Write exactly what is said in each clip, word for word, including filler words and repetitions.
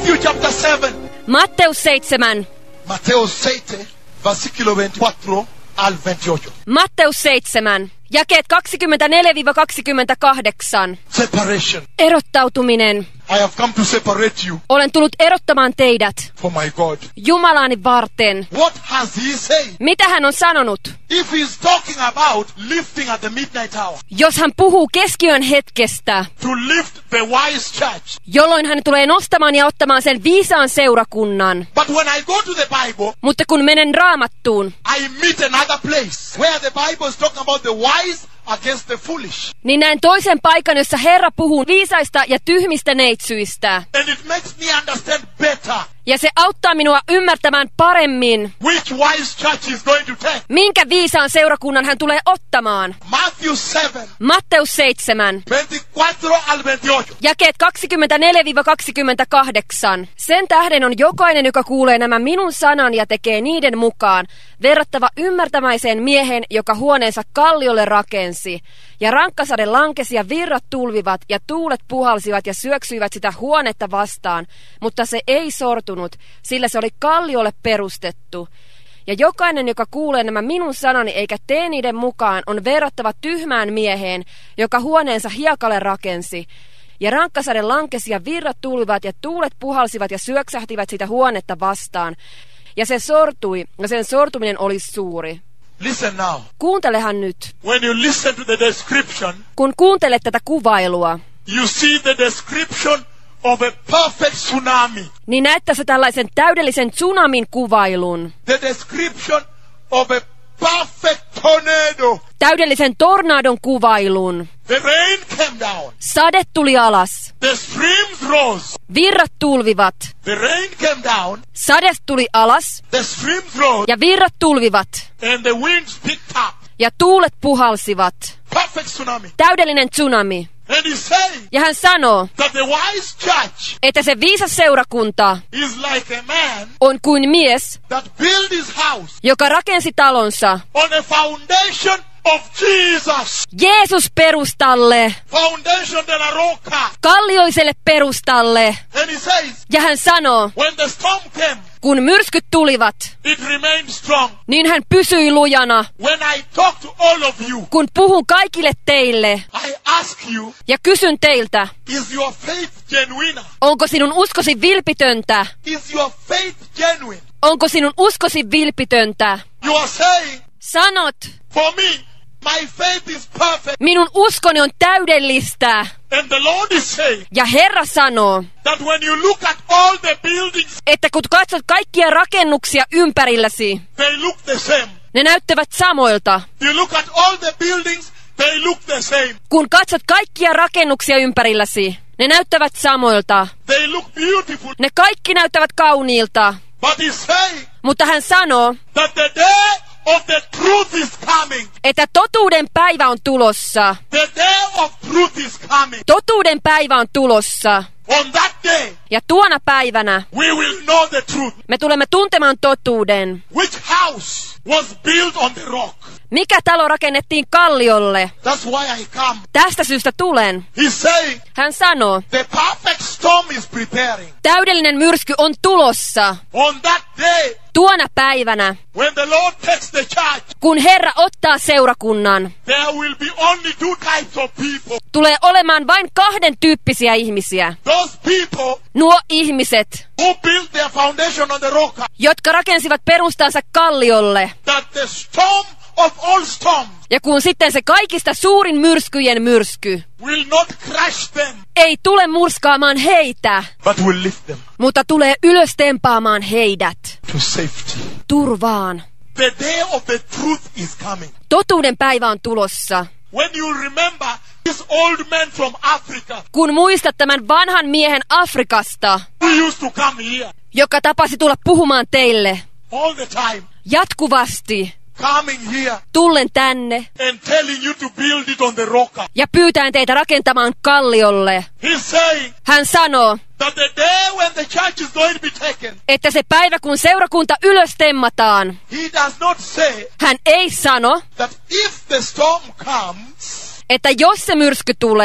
Matthew chapter seven. Matteus seitsemän. Matteus seitsemän, versículo veinticuatro al veintiocho. Matteus seitsemän. Jakeet kaksikymmentäneljä kaksikymmentäkahdeksan. Separation. Erottautuminen. I have come to separate you Olen tullut erottamaan teidät for my God. Jumalaani varten. What has he said? Mitä hän on sanonut? If he's talking about lifting at the midnight hour, Jos hän puhuu keskiön hetkestä, to lift the wise church. jolloin hän tulee nostamaan ja ottamaan sen viisaan seurakunnan. But when I go to the Bible, Mutta kun menen Raamattuun, I meet another place where the Bible is talking about the wise against the foolish. niin näen toisen paikan, jossa Herra puhuu viisaista ja tyhmistä neitsyistä. And it makes me understand better Ja se auttaa minua ymmärtämään paremmin, which wise church is going to take. minkä viisaan seurakunnan hän tulee ottamaan. Matthew seven, Matteus seitsemän. veinticuatro al veintiocho. Jakeet kaksikymmentäneljä kaksikymmentäkahdeksan. Sen tähden on jokainen, joka kuulee nämä minun sanan ja tekee niiden mukaan, verrattava ymmärtämäiseen miehen, joka huoneensa kalliolle rakensi. Ja rankkasade lankesi ja virrat tulvivat ja tuulet puhalsivat ja syöksyivät sitä huonetta vastaan, mutta se ei sortunut, sillä se oli kalliolle perustettu. Ja jokainen, joka kuulee nämä minun sanani eikä tee niiden mukaan, on verrattava tyhmään mieheen, joka huoneensa hiekalle rakensi. Ja rankkasade lankesi ja virrat tulvivat ja tuulet puhalsivat ja syöksähtivät sitä huonetta vastaan. Ja se sortui, ja sen sortuminen oli suuri. Listen now. Kuuntelehan nyt. When you listen to the description, Kun kuuntelet tätä kuvailua, you see the description of a perfect tsunami. niin näet tässä tällaisen täydellisen tsunamin kuvailun. The description of a perfect tornado. Täydellisen tornadon kuvailun. The rain came down. Sade tuli alas. The streams rose. Virrat tulvivat. The rain came down. Sade tuli alas. The streams rose. Ja virrat tulvivat. And the winds picked up. Ja tuulet puhalsivat. Perfect tsunami. Täydellinen tsunami. And he's saying Ja hän sanoo, that the wise church että se viisas seurakunta is like a man on kuin mies, that built his house joka rakensi talonsa on a foundation of Jesus. Jeesus perustalle, Foundation de la roca. kallioiselle perustalle. And he says, Ja hän sanoo, when the storm came, kun myrskyt tulivat, it remained strong. niin hän pysyi lujana. When I talk to all of you, Kun puhun kaikille teille I ask you, ja kysyn teiltä, is your faith genuine? onko sinun uskosi vilpitöntä? Is your faith genuine? Onko sinun uskosi vilpitöntä? You are saying, Sanot, for me, my faith is perfect. minun uskoni on täydellistä. And the Lord is saying Ja Herra sanoo, that when you look at all the buildings, että kun katsot kaikkia rakennuksia ympärilläsi, they look the same. ne näyttävät samoilta. You look at all the buildings, they look the same. Kun katsot kaikkia rakennuksia ympärilläsi, ne näyttävät samoilta. They look beautiful. Ne kaikki näyttävät kauniilta. But he's saying Mutta hän sanoo, that the day of the truth is coming. että totuuden päivä on tulossa. The day of truth is coming. Totuuden päivä on tulossa. On that day, Ja tuona päivänä we will know the truth. me tulemme tuntemaan totuuden. Which house was built on the rock? Mikä talo rakennettiin kalliolle? That's why I come. Tästä syystä tulen. He's saying Hän sanoo, the perfect storm is preparing. täydellinen myrsky on tulossa. On that day, Tuona päivänä, when the Lord takes the charge, kun Herra ottaa seurakunnan, there will be only two types of people. tulee olemaan vain kahden tyyppisiä ihmisiä. Those people Nuo ihmiset, who built their foundation on the rock, jotka rakensivat perustansa kalliolle. that the storm of all storms Ja kun sitten se kaikista suurin myrskyjen myrsky will not crush them, ei tule murskaamaan heitä, but will lift them mutta tulee ylös tempaamaan heidät to safety. turvaan. The day of the truth is coming. Totuuden päivä on tulossa. When you remember this old man from Africa Kun muistat tämän vanhan miehen Afrikasta, who used to come here joka tapasi tulla puhumaan teille all the time, jatkuvasti, coming here tullen tänne and telling you to build it on the rock. ja pyytäen teitä rakentamaan kalliolle. He's saying Hän sanoo, that the day when the church is going to be taken, että se päivä kun seurakunta ylös temmataan, he does not say hän ei sano, that if the storm comes, että jos se myrsky tulee,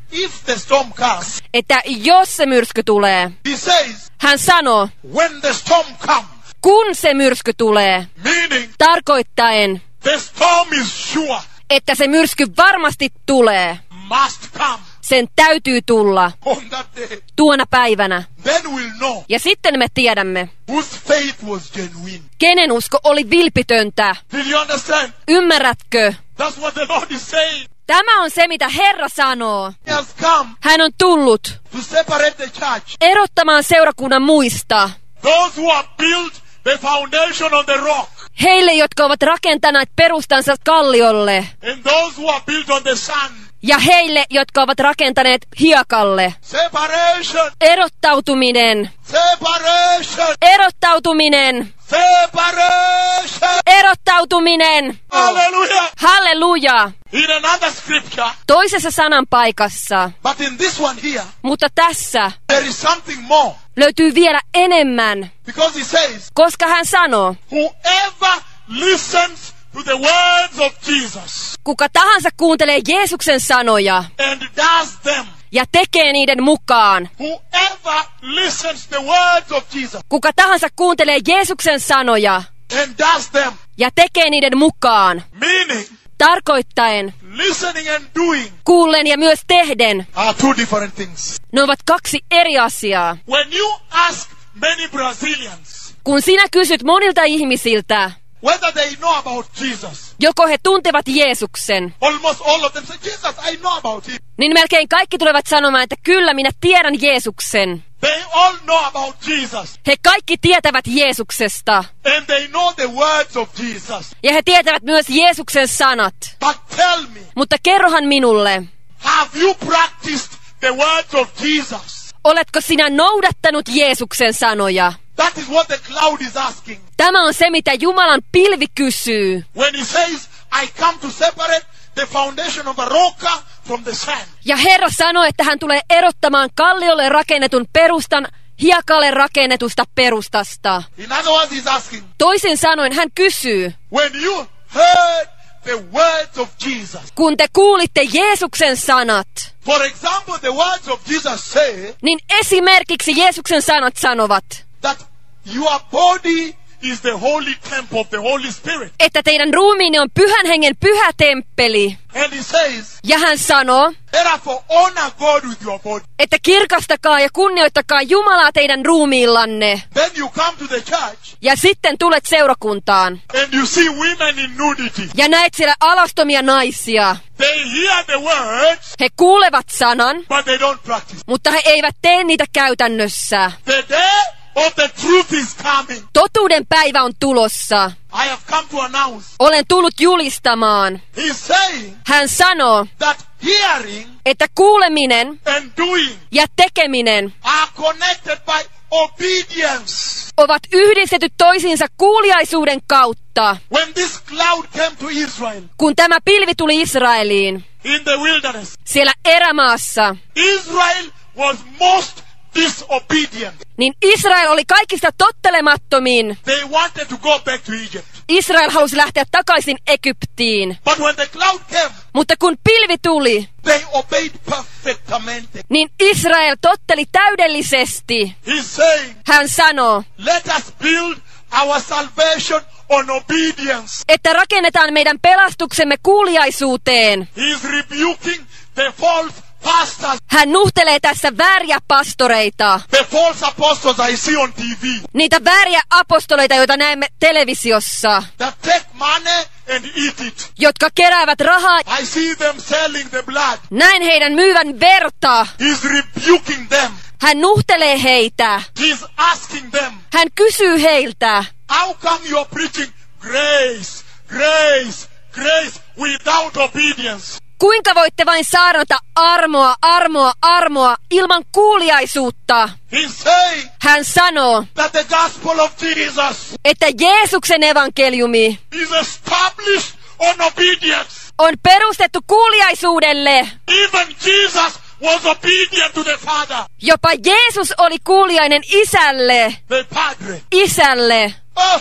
if the storm comes, että jos se myrsky tulee, he says, hän sanoo, when the storm comes, kun se myrsky tulee, meaning tarkoittaen, the storm is sure, että se myrsky varmasti tulee. must come Sen täytyy tulla on that day. tuona päivänä. Then we'll know Ja sitten me tiedämme, whose faith was genuine. kenen usko oli vilpitöntä. Did you understand? Ymmärrätkö? That's what the Lord is saying. Tämä on se, mitä Herra sanoo. He has come Hän on tullut to separate the church. erottamaan seurakunnan muista. Those who have built the foundation on the rock, Heille, jotka ovat rakentaneet perustansa kalliolle. and those who are built on the sand. Ja heille, jotka ovat rakentaneet hiekalle. Separation, Erottautuminen. separation, Erottautuminen. separation. Erottautuminen. Hallelujah. Halleluja. In another scripture, Toisessa sananpaikassa. but in this one here, Mutta tässä there is something more. löytyy vielä enemmän. Because he says, Koska hän sanoo, whoever listens to the words of Jesus kuka tahansa kuuntelee Jeesuksen sanoja and does them, ja tekee niiden mukaan. whoever listens the words of Jesus Kuka tahansa kuuntelee Jeesuksen sanoja and does them, ja tekee niiden mukaan. meaning Tarkoittaen, listening and doing kuullen ja myös tehden. are two different things. Ne ovat kaksi eri asiaa. When you ask many Brazilians Kun sinä kysyt monilta ihmisiltä, whether they know about Jesus, joko he tuntevat Jeesuksen, almost all of them say, Jesus, I know about him. niin melkein kaikki tulevat sanomaan, että kyllä minä tiedän Jeesuksen. They all know about Jesus, He kaikki tietävät Jeesuksesta. and they know the words of Jesus. Ja he tietävät myös Jeesuksen sanat. But tell me, Mutta kerrohan minulle, have you practiced the words of Jesus? oletko sinä noudattanut Jeesuksen sanoja? That is what the cloud is asking. Tämä on se, mitä Jumalan pilvi kysyy. When he says, I come to separate the foundation of a rock from the sand. Ja Herra sanoi, että hän tulee erottamaan kalliolle rakennetun perustan hiekalle rakennetusta perustasta. In other words, he's asking, Toisin sanoen hän kysyy, when you heard the words of Jesus, kun te kuulitte Jeesuksen sanat, for example, the words of Jesus say niin esimerkiksi Jeesuksen sanat sanovat, that your body is the holy temple of the Holy Spirit. että teidän ruumiinne on pyhän hengen pyhä temppeli. And he says, Ja hän sanoo, therefore honor God with your body. että kirkastakaa ja kunnioittakaa Jumalaa teidän ruumiillanne. Then you come to the church Ja sitten tulet seurakuntaan. and you see women in nudity. Ja näet siellä alastomia naisia. They hear the words, He kuulevat sanan, but they don't practice. mutta he eivät tee niitä käytännössä. The day of the truth is coming. Totuuden päivä on tulossa. I have come to announce. Olen tullut julistamaan. He's saying Hän sanoo, that hearing että kuuleminen and doing ja tekeminen are connected by obedience. ovat yhdistetyt toisiinsa kuuliaisuuden kautta. When this cloud came to Israel Kun tämä pilvi tuli Israeliin, in the wilderness, siellä erämaassa, Israel was most disobedient. niin Israel oli kaikista tottelemattomin. They wanted to go back to Egypt. Israel halusi lähteä takaisin Egyptiin. But when the cloud came, Mutta kun pilvi tuli, they obeyed perfectamente. niin Israel totteli täydellisesti. He's saying, Hän sanoo, let us build our salvation on obedience. että rakennetaan meidän pelastuksemme kuuliaisuuteen. He's rebuking the false pastors, Hän nuhtelee tässä vääriä pastoreita, the false apostles I see on T V niitä vääriä apostoleita, joita näemme televisiossa, that take money and eat it. jotka keräävät rahaa. I see them selling the blood. Näin heidän myyvän verta. He's rebuking them. Hän nuhtelee heitä. He's asking them, Hän kysyy heiltä, how come you're preaching grace, grace, grace without obedience? kuinka voitte vain saarnata armoa, armoa, armoa ilman kuuliaisuutta? He's saying Hän sanoo, that the gospel of Jesus että Jeesuksen evankeliumi is established on obedience. on perustettu kuuliaisuudelle. Even Jesus was obedient to the Father, Jopa Jeesus oli kuuliainen isälle, the Padre. isälle. Oh,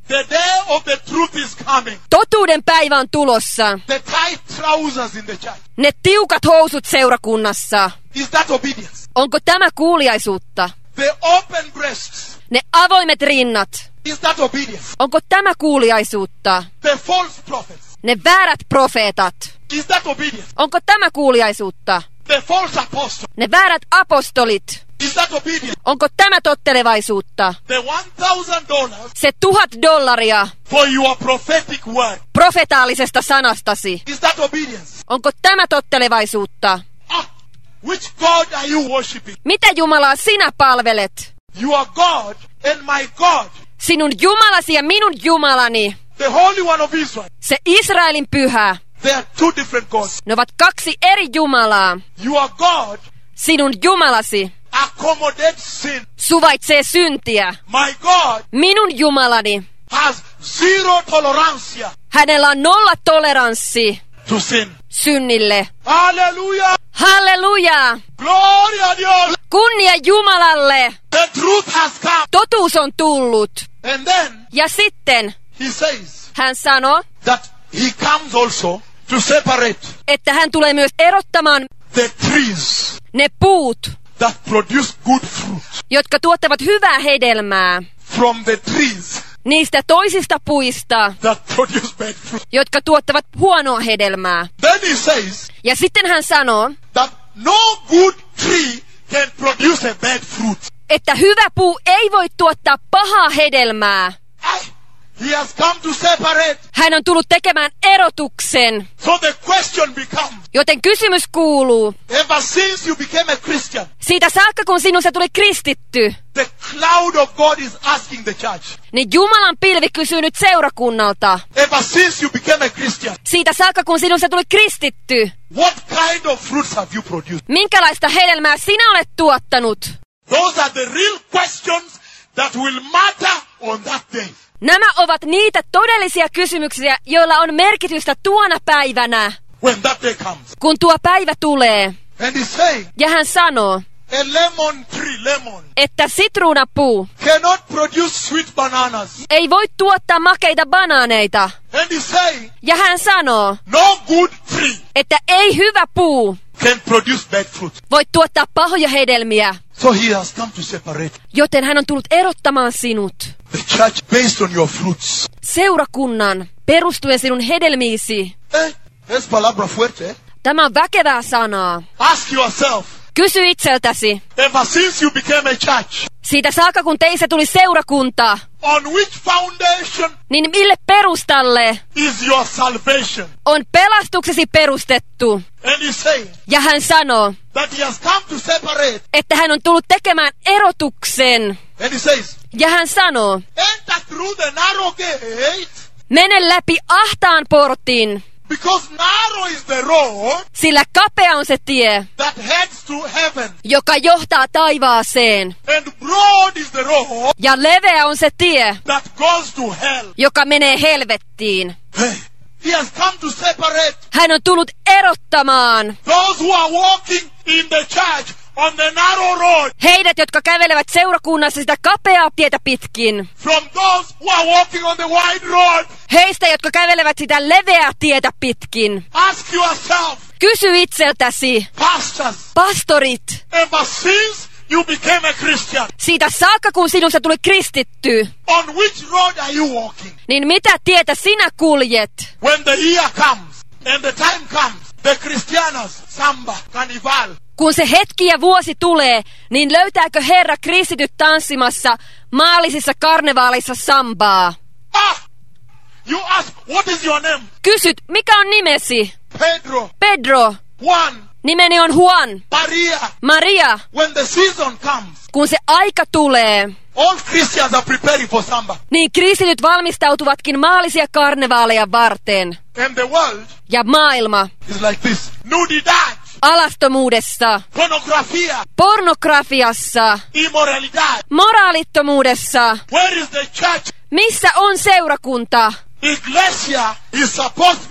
The day of the truth is coming. Totuuden päivä on tulossa. The tight trousers in the church. Ne tiukat housut seurakunnassa. Is that obedience? Onko tämä kuuliaisuutta? The open breasts. Ne avoimet rinnat. Is that obedience? Onko tämä kuuliaisuutta? The false prophets. Ne väärät profeetat. Is that obedience? Onko tämä kuuliaisuutta? The false apostles. Ne väärät apostolit. Is that obedience? Onko tämä tottelevaisuutta? The one thousand dollars Se tuhat dollaria for your prophetic word. profetaalisesta sanastasi. Is that obedience? Onko tämä tottelevaisuutta? Ah, which God are you worshiping? Mitä Jumalaa sinä palvelet? Your God and my God. Sinun Jumalasi ja minun Jumalani. The Holy One of Israel. Se Israelin pyhä. They are two different gods. Ne ovat kaksi eri Jumalaa. Your God Sinun Jumalasi accommodates sin. suvaitsee syntiä. My God Minun Jumalani. has zero tolerance Hänellä on nolla toleranssi to sin. synnille. Hallelujah. Halleluja! Gloria a Dios. Kunnia Jumalalle! The truth has come. Totuus on tullut. And then Ja sitten he says hän sanoo, that he comes also to separate että hän tulee myös erottamaan the trees ne puut, that produce good fruit jotka tuottavat hyvää hedelmää, from the trees niistä toisista puista, that produce bad fruit. jotka tuottavat huonoa hedelmää. Then he says Ja sitten hän sanoo, that no good tree can produce a bad fruit. että hyvä puu ei voi tuottaa pahaa hedelmää. I, he has come to separate. Hän on tullut tekemään erotuksen. So the question becomes, Joten kysymys kuuluu, ever since you became a Christian, siitä saakka kun sinusta tuli kristitty, the cloud of God is asking the church. niin Jumalan pilvi kysyy nyt seurakunnalta. Ever since you became a Christian, Siitä saakka kun sinusta tuli kristitty, what kind of fruits have you produced? minkälaista hedelmää sinä olet tuottanut? Those are the real questions that will matter on that day. Nämä ovat niitä todellisia kysymyksiä, joilla on merkitystä tuona päivänä, When that day comes. kun tuo päivä tulee. And he's saying, Ja hän sanoo, a lemon tree, lemon, että sitruunapuu cannot produce sweet bananas. ei voi tuottaa makeita banaaneita. And he's saying, Ja hän sanoo, no good tree että ei hyvä puu can produce bad fruit. voi tuottaa pahoja hedelmiä. So he has come to separate Joten hän on tullut erottamaan sinut the church based on your fruits. seurakunnan perustuen sinun hedelmiisi. Eh? Es palabra fuerte. Eh? Tämä on väkevää sanaa. Ask yourself, Kysy itseltäsi, ever since you became a church, siitä saakka kun teistä tuli seurakunta, on which foundation niin mille perustalle is your salvation? on pelastuksesi perustettu? And he's saying Ja hän sanoo, that he has come to separate. että hän on tullut tekemään erotuksen. And he says, Ja hän sanoo, enter through the narrow gate, mene läpi ahtaan portin, because narrow is the road sillä kapea on se tie, that heads to heaven, joka johtaa taivaaseen. and broad is the road Ja leveä on se tie, that goes to hell. joka menee helvettiin. Hey, he has come to separate Hän on tullut erottamaan those who are walking in the church on the narrow road heidät, jotka kävelevät seurakunnassa sitä kapeaa tietä pitkin, from those who are walking on the wide road. heistä, jotka kävelevät sitä leveää tietä pitkin. Ask yourself, Kysy itseltäsi, pastors, pastorit, ever since you became a Christian, siitä saakka kun sinusta tuli kristitty, on which road are you walking? niin mitä tietä sinä kuljet? When the year comes and the time comes, the Christianos, samba, carnival, Kun se hetki ja vuosi tulee, niin löytääkö Herra kristityt tanssimassa maallisissa karnevaaleissa sambaa? ah, you ask, what is your name? Kysyt, mikä on nimesi? Pedro, Pedro. Juan, Nimeni on Juan. Maria. Maria. When the season comes, Kun se aika tulee, all Christians are preparing for samba. niin kristityt valmistautuvatkin maallisia karnevaaleja varten. And the world Ja maailma is like this. Nudidad, alastomuudessa, pornografia, pornografiassa, immoralidad. moraalittomuudessa. Where is the church? Missä on seurakunta? Iglesia is supposed to be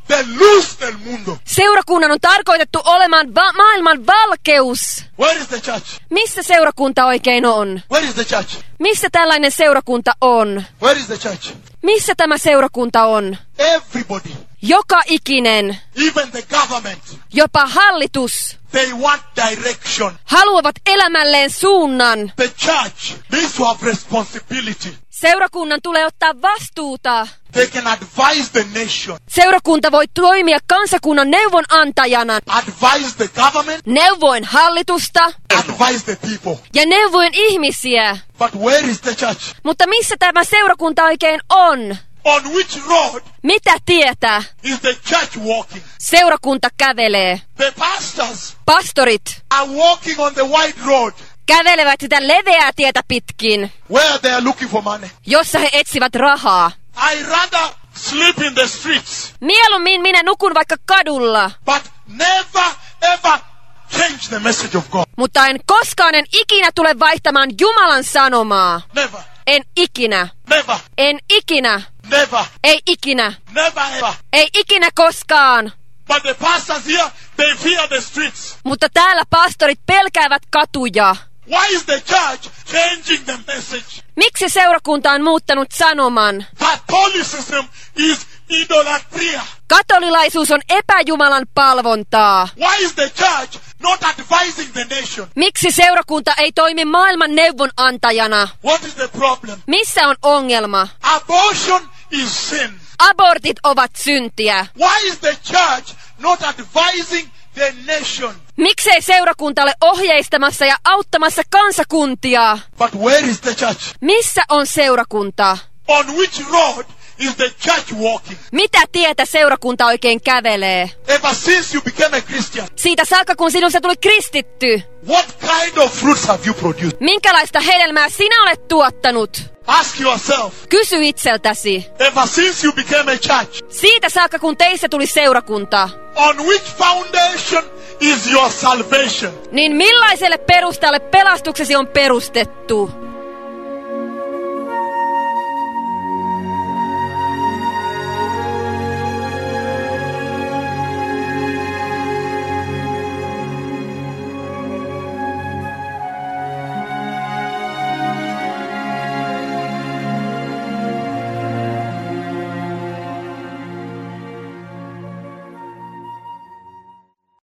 the luz del mundo. Seurakunnan on tarkoitettu olemaan va- maailman valkeus. Where is the church? Missä seurakunta oikein on? Where is the church? Missä tällainen seurakunta on? Where is the church? Missä tämä seurakunta on? Everybody, Joka ikinen, even the government, jopa hallitus, they want direction. haluavat elämälleen suunnan. The church needs to have responsibility. Seurakunnan tulee ottaa vastuuta. They can advise the nation, Seurakunta voi toimia kansakunnan neuvonantajana. advise the government, Neuvoin hallitusta advise the people. ja neuvoin ihmisiä. But where is the church? Mutta missä tämä seurakunta oikein on? On which road Mitä tietä is the church walking? seurakunta kävelee? The pastors Pastorit are walking on the wide road kävelevät sitä leveää tietä pitkin, where they are looking for money. jossa he etsivät rahaa. I rather sleep in the streets, Mieluummin minä nukun vaikka kadulla, but never ever change the message of God. mutta en koskaan en ikinä tule vaihtamaan Jumalan sanomaa. Never, En ikinä. never, En ikinä. never, Ei ikinä. never ever. Ei ikinä koskaan. But the pastors here, they fear the streets. Mutta täällä pastorit pelkäävät katuja. Why is the church changing the message? Miksi seurakunta on muuttanut sanoman? Catholicism is idolatria. Katolilaisuus on epäjumalan palvontaa. Why is the church not advising the nation? Miksi seurakunta ei toimi maailman neuvonantajana? What is the problem? Missä on ongelma? Abortion is sin. Abortit ovat syntiä. Why is the church not advising the nation? Miksei seurakunta ole ohjeistamassa ja auttamassa kansakuntia? But where is the church? Missä on seurakunta? On which road is the church walking? Mitä tietä seurakunta oikein kävelee? Ever since you became a Christian, Siitä saakka kun sinusta tuli kristitty, what kind of fruits have you produced? minkälaista hedelmää sinä olet tuottanut? Ask yourself. Kysy itseltäsi. Ever since you became a church, Siitä saakka kun teistä tuli seurakunta, on which foundation is your salvation? niin millaiselle perustalle pelastuksesi on perustettu?